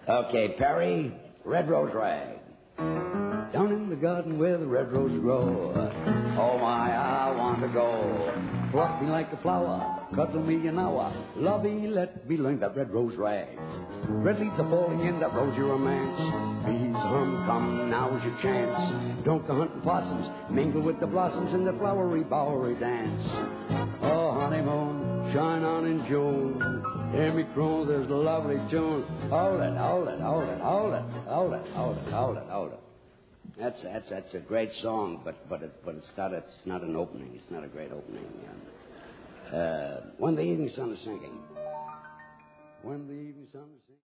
Okay, Perry, Red Rose Rag. Down in the garden where the red roses grow, oh my, I want to go. Pluck me like a flower, cuddle me an hour, lovey, let me learn that red rose rag. Red leaves are falling in that rosy romance. Bees hum, come, now's your chance. Don't go hunting possums, mingle with the blossoms in the flowery, bowery dance. Oh, honeymoon, shine on in June. Hear me croon, there's a lovely tune. Hold it, hold it, hold it, hold it, hold it, hold it, hold it, hold it. That's a great song, but it's not an opening. It's not a great opening. When the evening sun is sinking. When the evening sun is sinking.